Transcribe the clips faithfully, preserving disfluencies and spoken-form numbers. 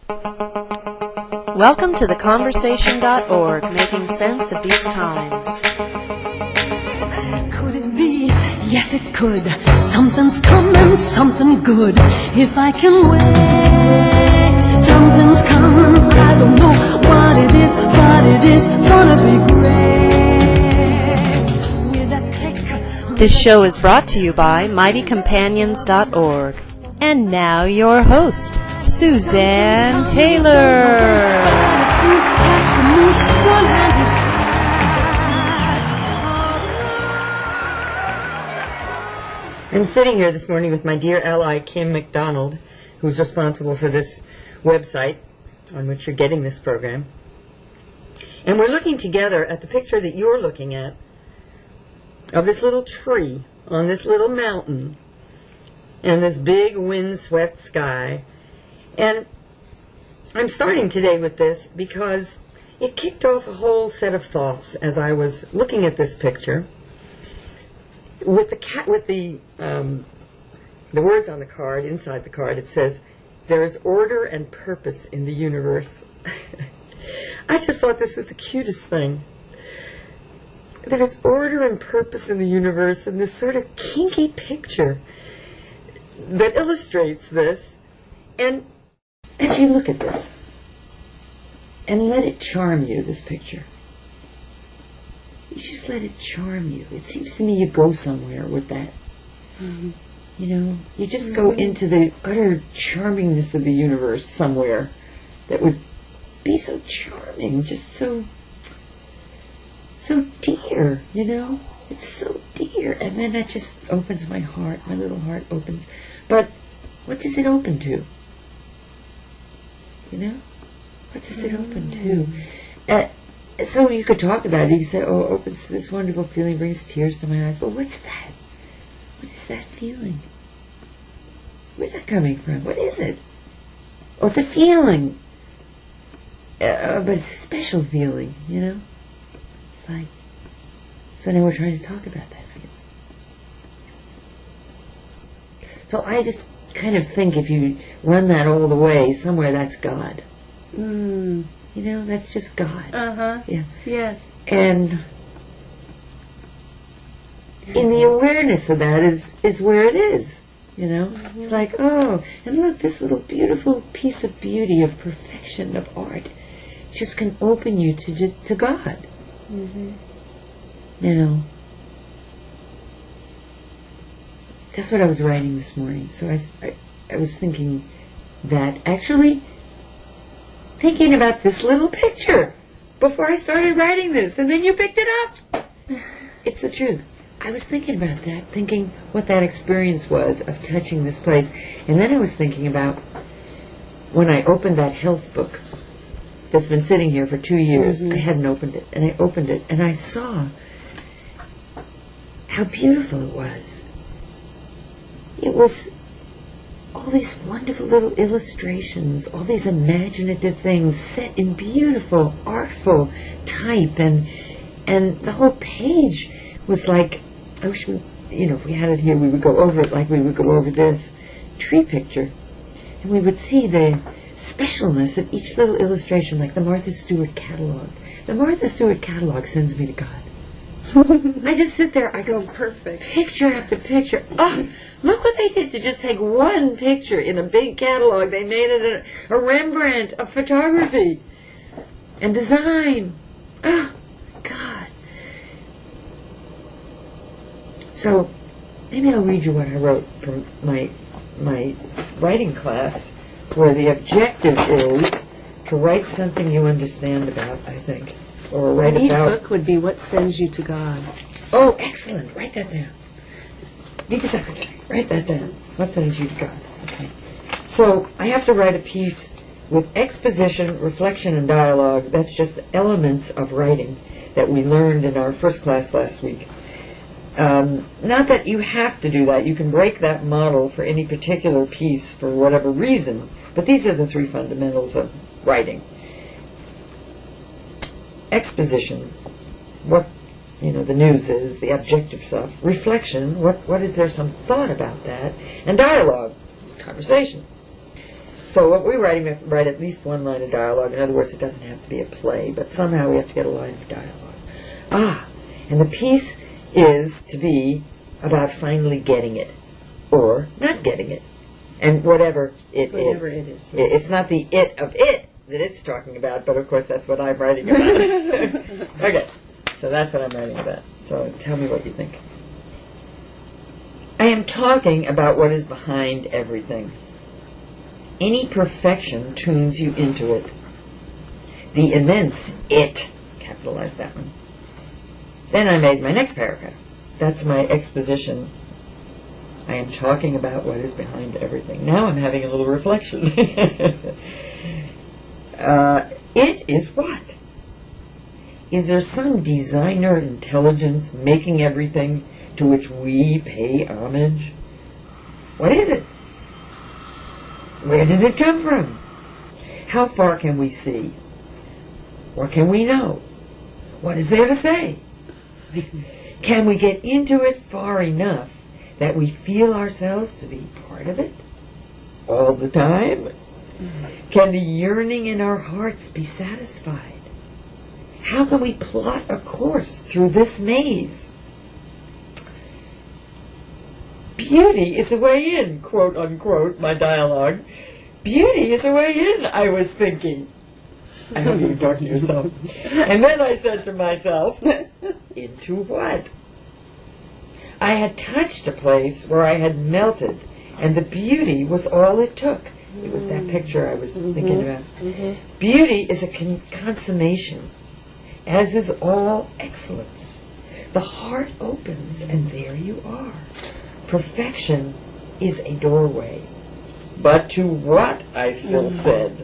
Welcome to the conversation dot org, making sense of these times. Could it be? Yes, it could. Something's coming, something good. If I can wait, something's coming. I don't know what it is, but it is gonna be great. With a click. This show is brought to you by mighty companions dot org. And now your host, Suzanne Taylor. I'm sitting here this morning with my dear ally, Kim McDonald, who's responsible for this website on which you're getting this program. And we're looking together at the picture that you're looking at of this little tree on this little mountain and this big windswept sky. And I'm starting today with this because it kicked off a whole set of thoughts as I was looking at this picture. With the cat, with the um, the words on the card, inside the card, it says, "There is order and purpose in the universe." I just thought this was the cutest thing. There's order and purpose in the universe, and this sort of kinky picture that illustrates this. And as you look at this, and let it charm you, this picture. You just let it charm you. It seems to me you go somewhere with that. Mm-hmm. You know, you just mm-hmm. go into the utter charmingness of the universe somewhere that would be so charming, just so, so dear, you know? It's so dear. And then that just opens my heart. My little heart opens. But what does it open to? You know? What does it open to? Uh, So you could talk about it. You could say, oh, it opens to this wonderful feeling, brings tears to my eyes. But what's that? What is that feeling? Where's that coming from? What is it? Oh, it's a feeling. Uh, but it's a special feeling, you know? It's like, so now we're trying to talk about that feeling. So I just kind of think if you run that all the way, somewhere that's God. Mm. You know, that's just God. Uh-huh. Yeah. Yeah. And in the awareness of that is, is where it is. You know? Mm-hmm. It's like, oh, and look, this little beautiful piece of beauty, of perfection, of art, just can open you to just, to God. Mm-hmm. You know? That's what I was writing this morning. So I, I, I was thinking that actually thinking about this little picture before I started writing this, and then you picked it up. It's the truth. I was thinking about that, thinking what that experience was of touching this place. And then I was thinking about when I opened that health book that's been sitting here for two years. Mm-hmm. I hadn't opened it, and I opened it, and I saw how beautiful it was. It was all these wonderful little illustrations, all these imaginative things set in beautiful, artful type, and and the whole page was like, I wish we, you know, if we had it here, we would go over it like we would go over this tree picture, and we would see the specialness of each little illustration, like the Martha Stewart catalog. The Martha Stewart catalog sends me to God. I just sit there, I go, perfect. Picture after picture. Oh, look what they did to just take one picture in a big catalog. They made it a, a Rembrandt of photography and design. Oh, God. So, maybe I'll read you what I wrote from my my writing class, where the objective is to write something you understand about, I think. Or write Each about. book would be what sends you to God. Oh, excellent. Write that down. Be the secretary. Write that down. What sends you to God? Okay. So I have to write a piece with exposition, reflection, and dialogue. That's just the elements of writing that we learned in our first class last week. Um, not that you have to do that. You can break that model for any particular piece for whatever reason. But these are the three fundamentals of writing. Exposition, what, you know, the news is, the objective stuff. Reflection, what, what is there some thought about that? And dialogue, conversation. So what we're writing, we have to write at least one line of dialogue. In other words, it doesn't have to be a play, but somehow we have to get a line of dialogue. Ah, and the piece is to be about finally getting it, or not getting it, and whatever it Whatever is. it is. It- It's not the it of it that it's talking about, but of course that's what I'm writing about. Okay, so that's what I'm writing about. So tell me what you think. I am talking about what is behind everything. Any perfection tunes you into it. The immense it, capitalize that one. Then I made my next paragraph. That's my exposition. I am talking about what is behind everything. Now I'm having a little reflection. uh, it is what? Is there some designer intelligence making everything to which we pay homage? What is it? Where did it come from? How far can we see? What can we know? What is there to say? Can we get into it far enough that we feel ourselves to be part of it all the time? Can the yearning in our hearts be satisfied? How can we plot a course through this maze? Beauty is a way in, quote unquote, my dialogue. Beauty is a way in, I was thinking. I hope you were talking to yourself. And then I said to myself, into what? I had touched a place where I had melted, and the beauty was all it took. It was that picture I was mm-hmm. thinking about. Mm-hmm. Beauty is a con- consummation, as is all excellence. The heart opens, and there you are. Perfection is a doorway. But to what, I still mm-hmm. said.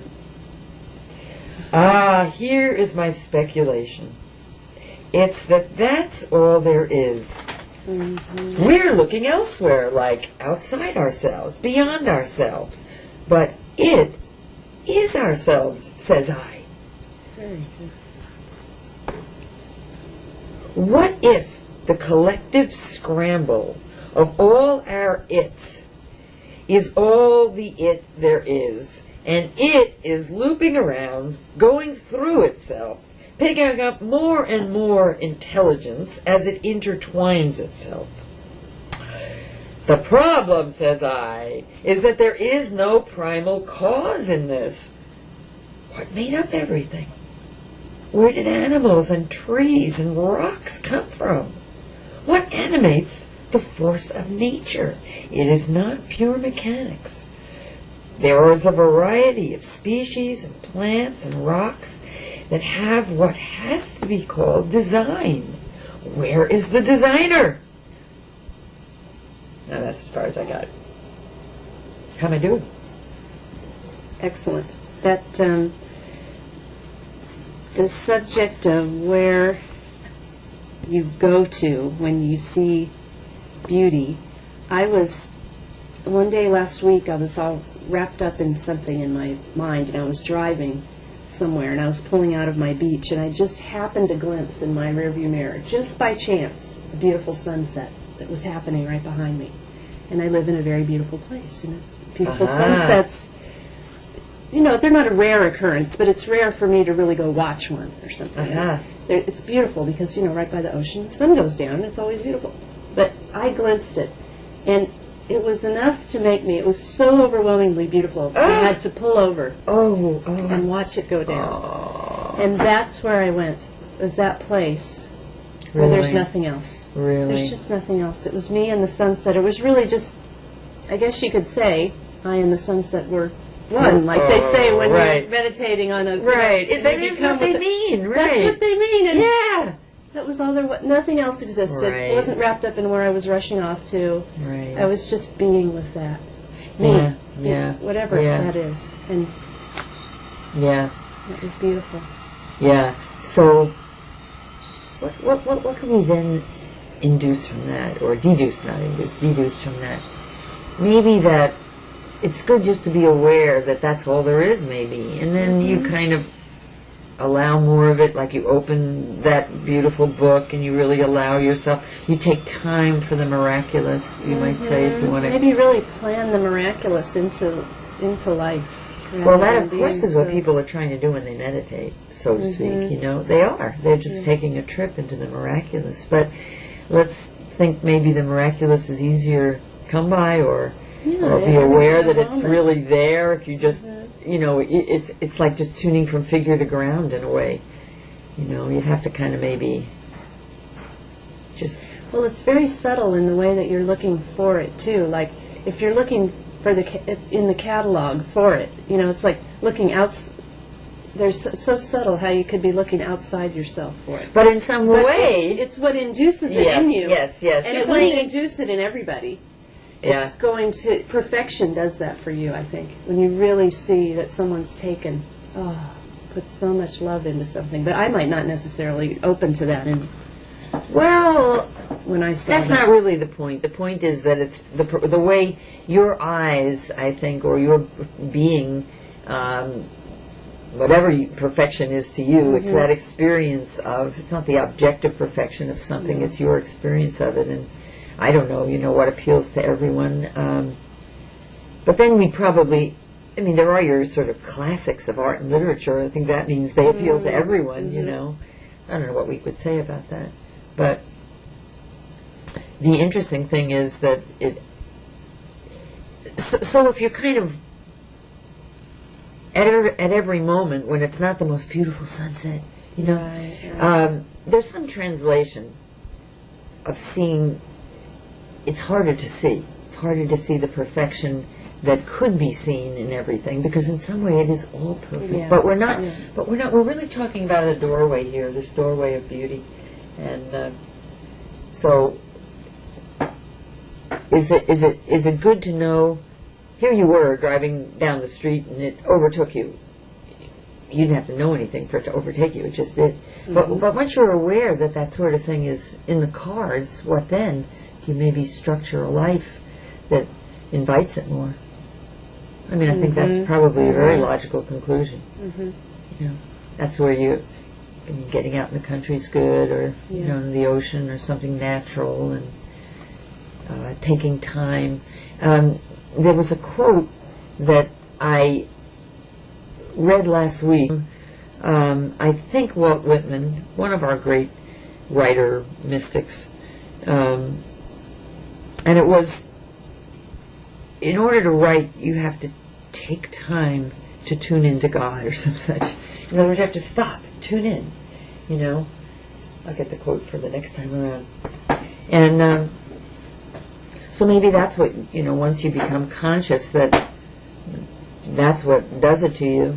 Ah, here is my speculation. It's that that's all there is. Mm-hmm. We're looking elsewhere, like outside ourselves, beyond ourselves. But it is ourselves, says I. Very good. What if the collective scramble of all our its is all the it there is, and it is looping around, going through itself, picking up more and more intelligence as it intertwines itself? The problem, says I, is that there is no primal cause in this. What made up everything? Where did animals and trees and rocks come from? What animates the force of nature? It is not pure mechanics. There is a variety of species and plants and rocks that have what has to be called design. Where is the designer? Now that's as far as I got. How am I doing? Excellent. That um, the subject of where you go to when you see beauty. I was, one day last week, I was all wrapped up in something in my mind, and I was driving somewhere, and I was pulling out of my beach, and I just happened to glimpse in my rearview mirror, just by chance, a beautiful sunset that was happening right behind me. And I live in a very beautiful place, and beautiful uh-huh. sunsets, you know, they're not a rare occurrence, but it's rare for me to really go watch one or something. Uh-huh. It's beautiful because, you know, right by the ocean, the sun goes down, it's always beautiful. But I glimpsed it, and it was enough to make me, it was so overwhelmingly beautiful, ah. I had to pull over oh, oh. and watch it go down. Oh. And that's where I went, was that place really? where there's nothing else. Really? There's just nothing else. It was me and the sunset. It was really just, I guess you could say, I and the sunset were one, like oh, they say when right. you're meditating on a... Right. It, that is what they mean, right. That's what they mean. And yeah. That was all there was. Nothing else existed. Right. It wasn't wrapped up in where I was rushing off to. Right. I was just being with that. Me. Yeah. Yeah. Whatever yeah. that is. And yeah. It was beautiful. Yeah. So what what what what can we then induce from that, or deduce, not induce, deduce from that? Maybe that it's good just to be aware that that's all there is, maybe, and then mm-hmm. you kind of allow more of it, like you open that beautiful book and you really allow yourself, you take time for the miraculous, you mm-hmm. might say, if you want to. Maybe really plan the miraculous into into life. Well, that of than course being is what so- people are trying to do when they meditate, so to Mhm. speak. You know, they are. They're just Yeah. taking a trip into the miraculous. But let's think maybe the miraculous is easier to come by, or Yeah, or be yeah, aware yeah, that it's wellness. really there. If you just, Mhm. you know, it, it's it's like just tuning from figure to ground in a way. You know, you'd have to kind of maybe just. Well, it's very subtle in the way that you're looking for it too. Like if you're looking for the ca- in the catalog for it, you know, it's like looking out. There's so, so subtle how you could be looking outside yourself for it. But in some But way, it's, it's what induces it yes, in you. yes, yes. And You're it wouldn't playing- induce it in everybody. Yeah. It's going to perfection does that for you. I think when you really see that someone's taken, oh, put so much love into something. But I might not necessarily open to that. And Well, when I saw that's that. not really the point. The point is that it's the pr- the way your eyes, I think, or your being, um, whatever you, perfection is to you, it's Mhm. that experience of. It's not the objective perfection of something. Mhm. It's your experience of it, and I don't know, you know, what appeals to everyone. Um, but then we probably. I mean, there are your sort of classics of art and literature. I think that means they appeal to Mhm. everyone, you Mhm. know. I don't know what we could say about that. But the interesting thing is that it. So, so if you're kind of at every, at every moment when it's not the most beautiful sunset, you know, Right, right. um, there's some translation of seeing. It's harder to see. It's harder to see the perfection that could be seen in everything, because in some way it is all perfect. Yeah. But we're not. Yeah. But we're not. We're really talking about a doorway here. This doorway of beauty, and. Uh, So, is it is it is it good to know? Here you were driving down the street and it overtook you. You didn't have to know anything for it to overtake you; it just did. Mm-hmm. But but once you're aware that that sort of thing is in the cards, what then? You maybe structure a life that invites it more. I mean, I think that's Mhm. probably a very Mhm. logical conclusion. Mhm. You know, that's where you. I mean, getting out in the country is good, or you Yeah. know, in the ocean, or something natural, and uh, taking time. Um, there was a quote that I read last week. Um, I think Walt Whitman, one of our great writer mystics, um, and it was, in order to write, you have to take time to tune into God, or some such. In other words, you have to stop, tune in, you know. I'll get the quote for the next time around. And um, so maybe that's what, you know, once you become conscious that that's what does it to you.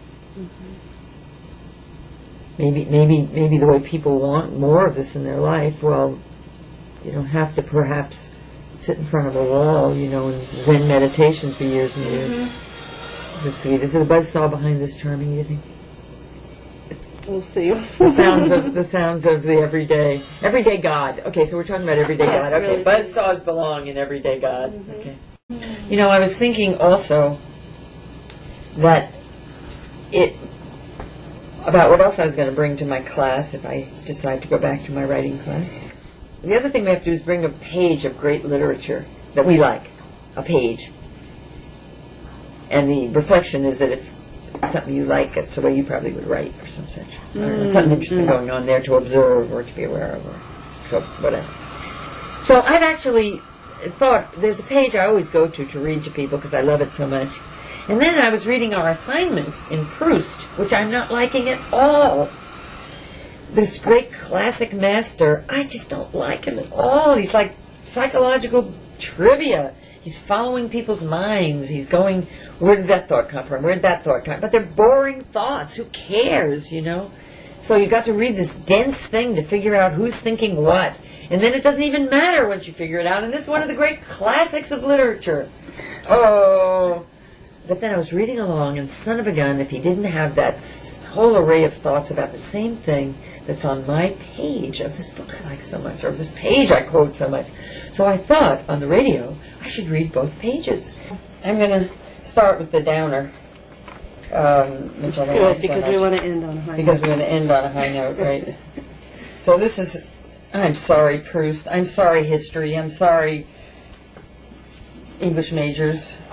Maybe, maybe, maybe the way people want more of this in their life, well, you don't have to perhaps sit in front of a wall, you know, in Zen meditation for years and years. Is it sweet? Is it a buzzsaw behind this charming, you think? We'll see. The sounds of the sounds of the everyday everyday God. Okay, so we're talking about everyday That's God. Okay, really buzzsaws belong in everyday God. Okay. You know, I was thinking also that it about what else I was going to bring to my class if I decide to go back to my writing class. The other thing we have to do is bring a page of great literature that we like, a page. And the reflection is that if it's something you like, it's the way you probably would write or some such. I don't know, something interesting going on there to observe or to be aware of or to whatever. So I've actually thought, there's a page I always go to to read to people because I love it so much. And then I was reading our assignment in Proust, which I'm not liking at all. This great classic master, I just don't like him at all. He's like psychological trivia. He's following people's minds. He's going, where did that thought come from? Where did that thought come from? But they're boring thoughts. Who cares, you know? So you got to read this dense thing to figure out who's thinking what. And then it doesn't even matter once you figure it out. And this is one of the great classics of literature. Oh. But then I was reading along, and son of a gun, if he didn't have that whole array of thoughts about the same thing that's on my page of this book I like so much, or this page I quote so much. So I thought, on the radio, I should read both pages. I'm going to start with the downer, um, which I don't Good, like so because much. we want to end on a high Because note. we're going to end on a high note, right? So this is, I'm sorry, Proust. I'm sorry, history. I'm sorry, English majors.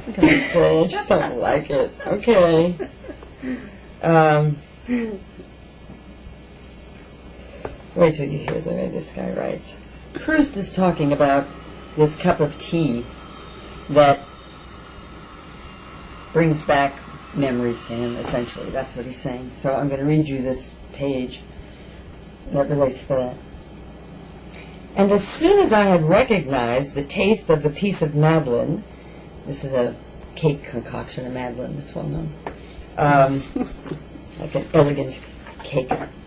What can I say? I just don't like it. Okay. Um, wait till you hear the way this guy writes. Proust is talking about this cup of tea that brings back memories to him, essentially. That's what he's saying. So I'm going to read you this page that relates to that. And as soon as I had recognized the taste of the piece of Madeleine, this is a cake concoction of Madeleine, that's well known, um, like an elegant cake,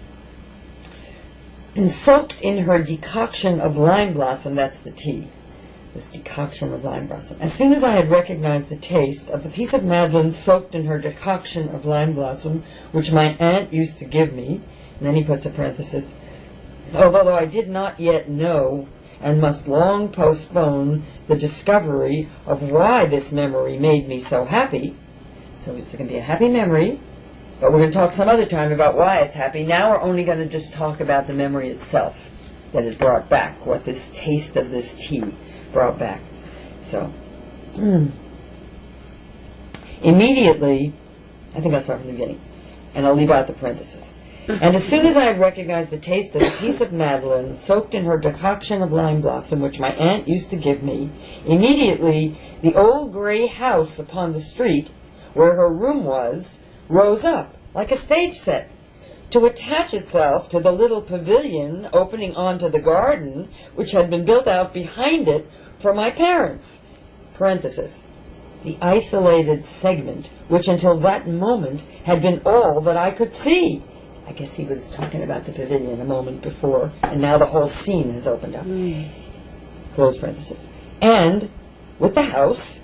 and soaked in her decoction of lime blossom, that's the tea, this decoction of lime blossom. As soon as I had recognized the taste of the piece of Madeleine soaked in her decoction of lime blossom, which my aunt used to give me, and then he puts a parenthesis, although I did not yet know and must long postpone the discovery of why this memory made me so happy. So it's going to be a happy memory, but we're going to talk some other time about why it's happy. Now we're only going to just talk about the memory itself that it brought back, what this taste of this tea brought back. So, mm. immediately, I think I'll start from the beginning, and I'll leave out the parentheses. And as soon as I had recognized the taste of a piece of Madeleine soaked in her decoction of lime blossom, which my aunt used to give me, immediately the old gray house upon the street, where her room was, rose up like a stage set, to attach itself to the little pavilion opening onto the garden, which had been built out behind it for my parents. Parenthesis. The isolated segment, which until that moment had been all that I could see. I guess he was talking about the pavilion a moment before, and now the whole scene has opened up. Mm. Close parenthesis. And, with the house,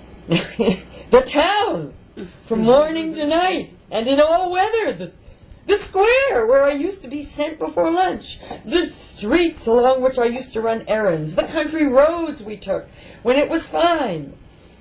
the town, from morning to night, and in all weather, the, the square where I used to be sent before lunch, the streets along which I used to run errands, the country roads we took when it was fine.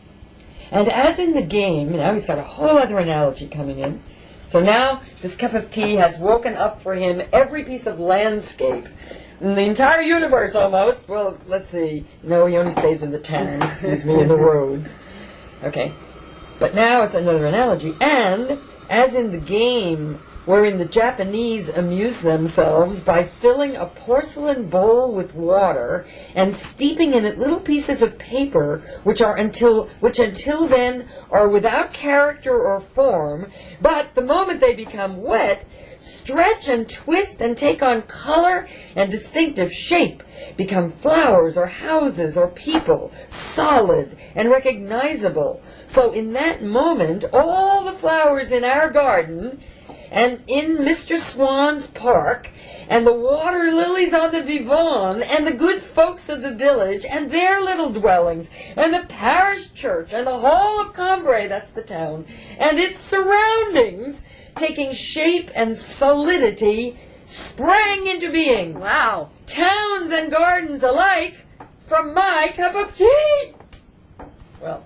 And as in the game, now he's got a whole other analogy coming in. So now this cup of tea has woken up for him every piece of landscape in the entire universe almost. Well, let's see. No, he only stays in the town, excuse me, in the roads. Okay. But now it's another analogy. And as in the game wherein the Japanese amuse themselves by filling a porcelain bowl with water and steeping in it little pieces of paper which are until which until then are without character or form, but the moment they become wet, stretch and twist and take on color and distinctive shape, become flowers or houses or people, solid and recognizable. So in that moment, all the flowers in our garden and in Mister Swan's park, and the water lilies on the Vivonne, and the good folks of the village, and their little dwellings, and the parish church, and the whole of Cambrai, that's the town, and its surroundings, taking shape and solidity, sprang into being. Wow. Towns and gardens alike, from my cup of tea. Well.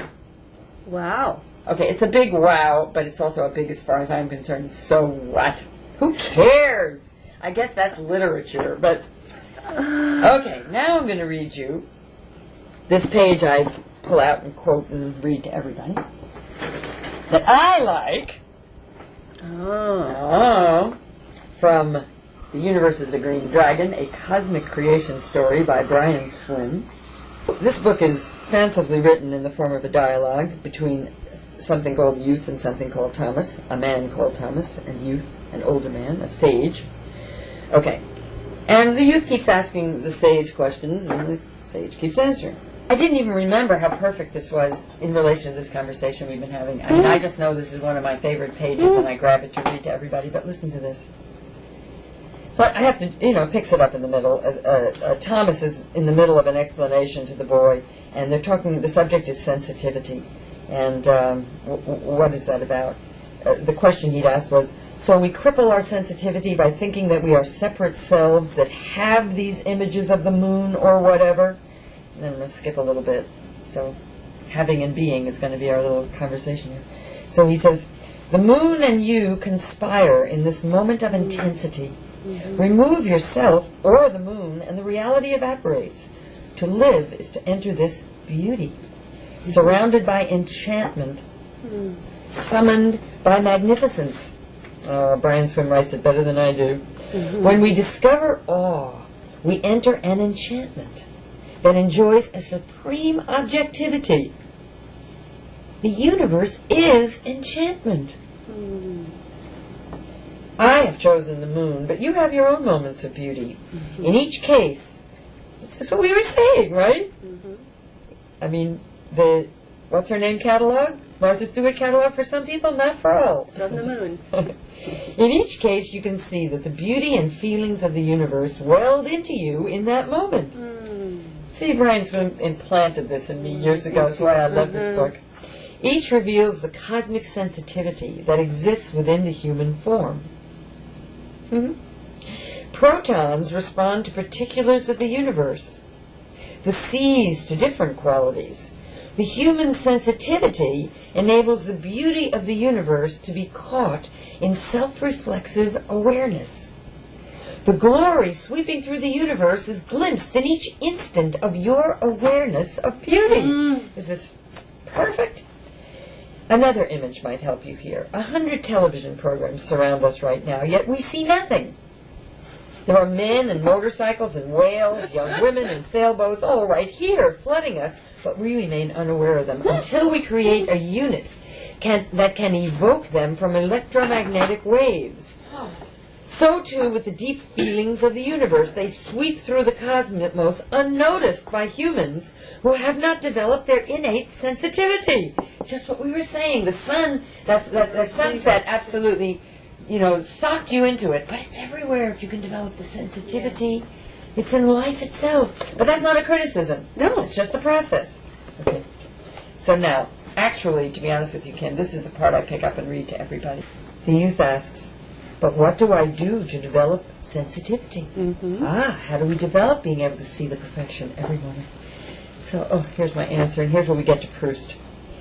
Wow. Okay, it's a big wow, but it's also a big as far as I'm concerned. So what? Who cares? I guess that's literature, but... Okay, now I'm going to read you this page I pull out and quote and read to everybody that I like. Oh. Oh. From The Universe is a Green Dragon, a cosmic creation story by Brian Swin. This book is fancifully written in the form of a dialogue between something called Youth and something called Thomas, a man called Thomas, and Youth, an older man, a sage. Okay. And the youth keeps asking the sage questions, and the sage keeps answering. I didn't even remember how perfect this was in relation to this conversation we've been having. I mean, I just know this is one of my favorite pages, and I grab it to read to everybody, but listen to this. So I have to, you know, it picks it up in the middle. Uh, uh, uh, Thomas is in the middle of an explanation to the boy, and they're talking, the subject is sensitivity. And um, w- w- what is that about? Uh, the question he'd asked was, so we cripple our sensitivity by thinking that we are separate selves that have these images of the moon or whatever? And then we'll skip a little bit. So having and being is going to be our little conversation here. So he says, the moon and you conspire in this moment of intensity. Mm-hmm. Remove yourself or the moon and the reality evaporates. To live is to enter this beauty. surrounded by enchantment, summoned by magnificence. Oh, Brian Swim writes it better than I do. Mm-hmm. When we discover awe, we enter an enchantment that enjoys a supreme objectivity. The universe is enchantment. Mm. I have chosen the moon, but you have your own moments of beauty. Mm-hmm. In each case, it's just what we were saying, right? Mm-hmm. I mean, the, what's her name catalog? Martha Stewart catalog for some people, not for all. From the moon. In each case, you can see that the beauty and feelings of the universe welled into you in that moment. Mm. See, Brian Swim implanted this in me years ago, that's why I love mm-hmm. this book. Each reveals the cosmic sensitivity that exists within the human form. Mm-hmm. Protons respond to particulars of the universe. The seas to different qualities. The human sensitivity enables the beauty of the universe to be caught in self-reflexive awareness. The glory sweeping through the universe is glimpsed in each instant of your awareness of beauty. Mm. Is this perfect? Another image might help you here. A hundred television programs surround us right now, yet we see nothing. There are men and motorcycles and whales, young women and sailboats, all right here, flooding us, but we remain unaware of them until we create a unit can, that can evoke them from electromagnetic waves. So too with the deep feelings of the universe. They sweep through the cosmos unnoticed by humans who have not developed their innate sensitivity. Just what we were saying. The sun, that's, that, that sunset absolutely, you know, socked you into it. But it's everywhere if you can develop the sensitivity. Yes. It's in life itself. But that's not a criticism. No, it's just a process. Okay. So now, actually, to be honest with you, Kim, this is the part I pick up and read to everybody. The youth asks, but what do I do to develop sensitivity? Mm-hmm. Ah, how do we develop being able to see the perfection every moment? So, oh, here's my answer, and here's where we get to Proust.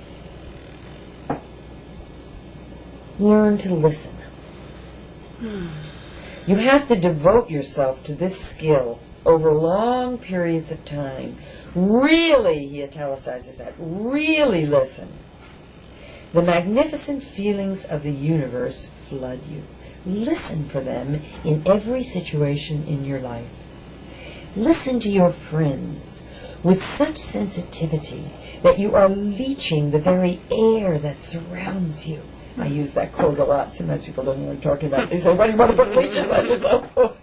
Learn to listen. Hmm. You have to devote yourself to this skill over long periods of time. Really, he italicizes that, really listen. The magnificent feelings of the universe flood you. Listen for them in every situation in your life. Listen to your friends with such sensitivity that you are leeching the very air that surrounds you. I use that quote a lot. Sometimes people don't know what I'm talking about. They say, what do you want to put leeches on yourself for?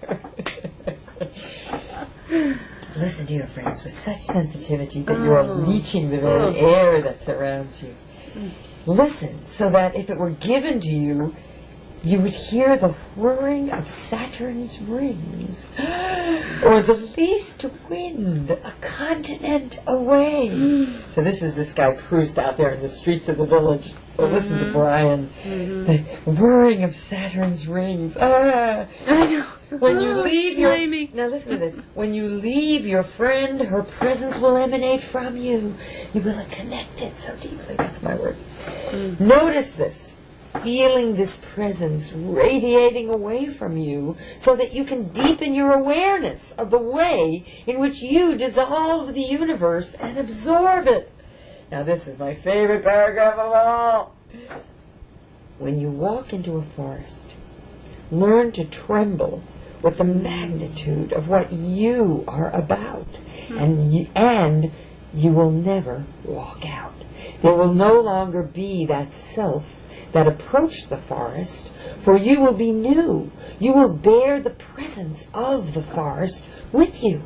Listen to your friends with such sensitivity that you are leeching the very air that surrounds you. Listen so that if it were given to you, you would hear the whirring of Saturn's rings, or the least wind a continent away. Mm. So this is this guy Proust out there in the streets of the village. So mm-hmm. listen to Brian. Mm-hmm. The whirring of Saturn's rings. Ah, I know. When you oh, leave your slimy. now listen to this. When you leave your friend, her presence will emanate from you. You will have connected so deeply. That's my words. Mm. Notice this. Feeling this presence radiating away from you so that you can deepen your awareness of the way in which you dissolve the universe and absorb it. Now this is my favorite paragraph of all. When you walk into a forest, learn to tremble with the magnitude of what you are about, and you, and you will never walk out. There will no longer be that self that approach the forest, for you will be new. You will bear the presence of the forest with you.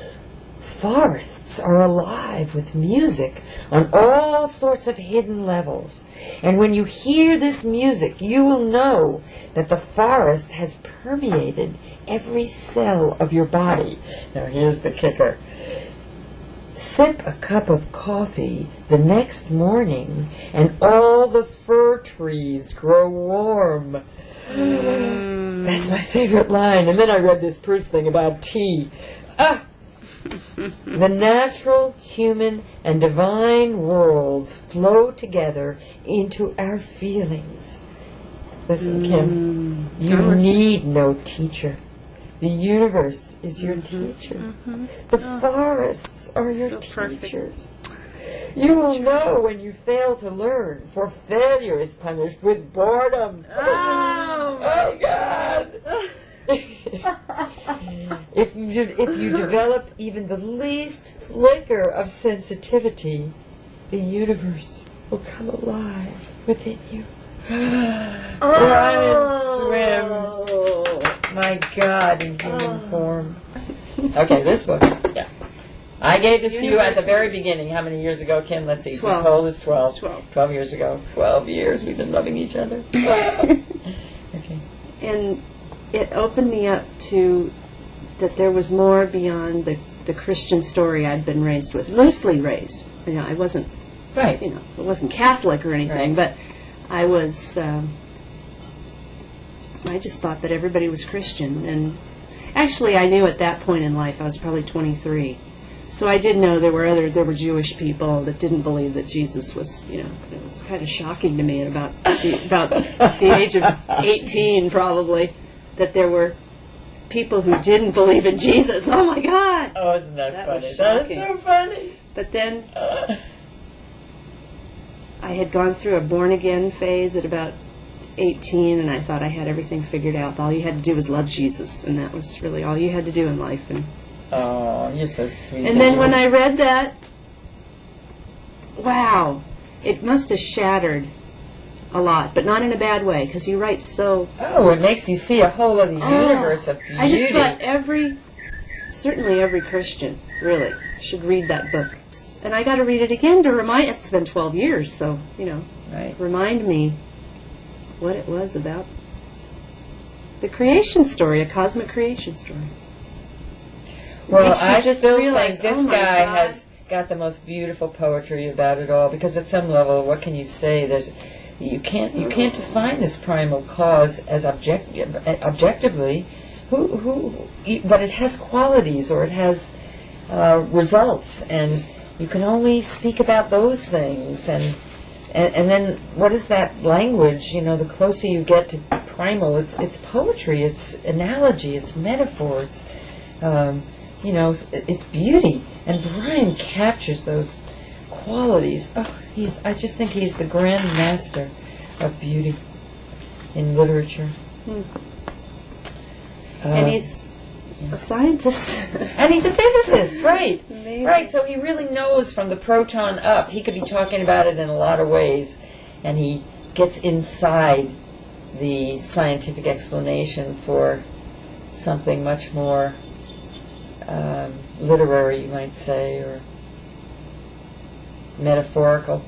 Forests are alive with music on all sorts of hidden levels. And when you hear this music, you will know that the forest has permeated every cell of your body. Now here's the kicker. Sip a cup of coffee the next morning, and all the fir trees grow warm. Mm. That's my favorite line. And then I read this Proust thing about tea. Ah! The natural, human, and divine worlds flow together into our feelings. Listen, mm. Kim, you need no teacher. The universe is your mm-hmm. teacher. Mm-hmm. The oh. forests are your so teachers. Perfect. You will know when you fail to learn, for failure is punished with boredom. Oh, Oh, God! if you if you develop even the least flicker of sensitivity, the universe will come alive within you. Run and swim. My God, in human form. Okay, this book. Yeah. I gave this to you at the very beginning. How many years ago, Kim? Let's see. Twelve. Nicole is twelve. Twelve. Twelve years ago. Twelve years we've been loving each other. Okay. And it opened me up to that there was more beyond the, the Christian story I'd been raised with. Loosely raised. You know, I wasn't, Right. you know, I wasn't Catholic or anything, Right. but I was, um, I just thought that everybody was Christian. And actually, I knew at that point in life, I was probably twenty-three. So I did know there were other, there were Jewish people that didn't believe that Jesus was, you know, it was kind of shocking to me at about the, about the age of eighteen, probably, that there were people who didn't believe in Jesus. Oh my God! Oh, isn't that, That funny? was That's shocking. so funny. But then Uh, I had gone through a born again phase at about eighteen, and I thought I had everything figured out. All you had to do was love Jesus, and that was really all you had to do in life. And oh, you're so sweet. And then when I read that, wow, it must have shattered a lot, but not in a bad way, because you write so... Oh, it makes you see a whole other Oh, universe of beauty. I just thought every, certainly every Christian, really, should read that book. And I got to read it again to remind, it's been twelve years, so, you know, Right. remind me what it was about. The creation story, a cosmic creation story. Well, Makes you I just still realize, think this oh my guy God. has got the most beautiful poetry about it all. Because at some level, what can you say? There's, you can't you can't define this primal cause as objective objectively. Who who? But it has qualities, or it has uh, results, and you can only speak about those things. And, and and then what is that language? You know, the closer you get to primal, it's it's poetry, it's analogy, it's metaphor, it's um, you know, it's beauty. And Brian captures those qualities. Oh, he's, I just think he's the grand master of beauty in literature. Hmm. Uh, And he's a scientist. and he's a physicist, right? Amazing. Right, so he really knows from the proton up. He could be talking about it in a lot of ways, and he gets inside the scientific explanation for something much more um, literary, you might say, or metaphorical.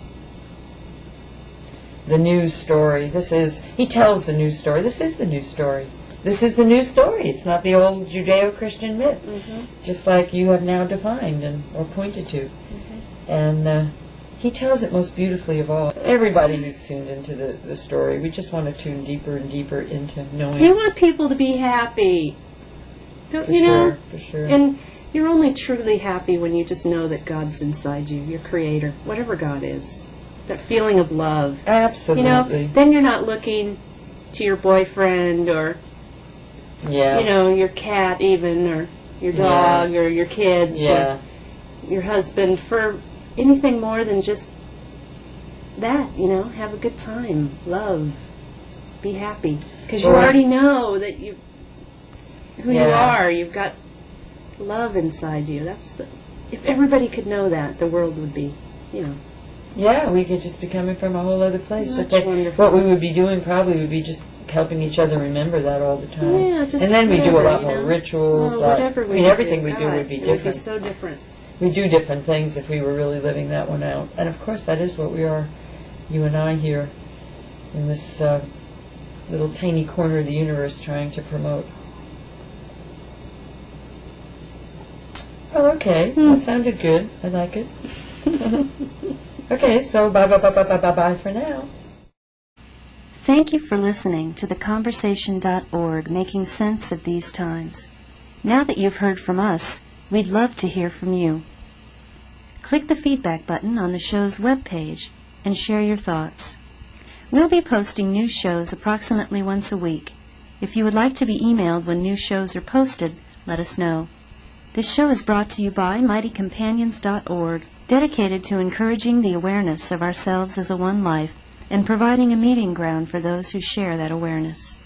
The news story. This is, he tells the news story. This is the news story. This is the new story. It's not the old Judeo-Christian myth, Mm-hmm. just like you have now defined and or pointed to. Mm-hmm. And uh, he tells it most beautifully of all. Everybody who's tuned into the, the story, we just want to tune deeper and deeper into knowing. You want people to be happy. Don't for you sure, know? for sure. And you're only truly happy when you just know that God's inside you, your creator, whatever God is. That feeling of love. Absolutely. You know, then you're not looking to your boyfriend or, yeah. you know, your cat even, or your dog, Yeah. or your kids, Yeah. or your husband for anything more than just that, you know, have a good time, love, be happy. Because you Right. already know that you, who you Yeah. are, you've got love inside you. That's the, if everybody could know that, the world would be, you know. Yeah, we could just be coming from a whole other place. That's Just like wonderful. what we would be doing probably would be just helping each other remember that all the time. Yeah, just and then we do a whatever, lot you more know. rituals. Well, lot- whatever I we mean, do, everything we do God, would be it different. would be so different. We do different things if we were really living that one out. And of course, that is what we are, you and I here in this uh, little tiny corner of the universe trying to promote. Oh, okay. That sounded good. I like it. Okay, so bye bye bye bye bye bye bye for now. Thank you for listening to the conversation dot org, making sense of these times. Now that you've heard from us, we'd love to hear from you. Click the feedback button on the show's webpage and share your thoughts. We'll be posting new shows approximately once a week. If you would like to be emailed when new shows are posted, let us know. This show is brought to you by Mighty Companions dot org, dedicated to encouraging the awareness of ourselves as a one life and providing a meeting ground for those who share that awareness.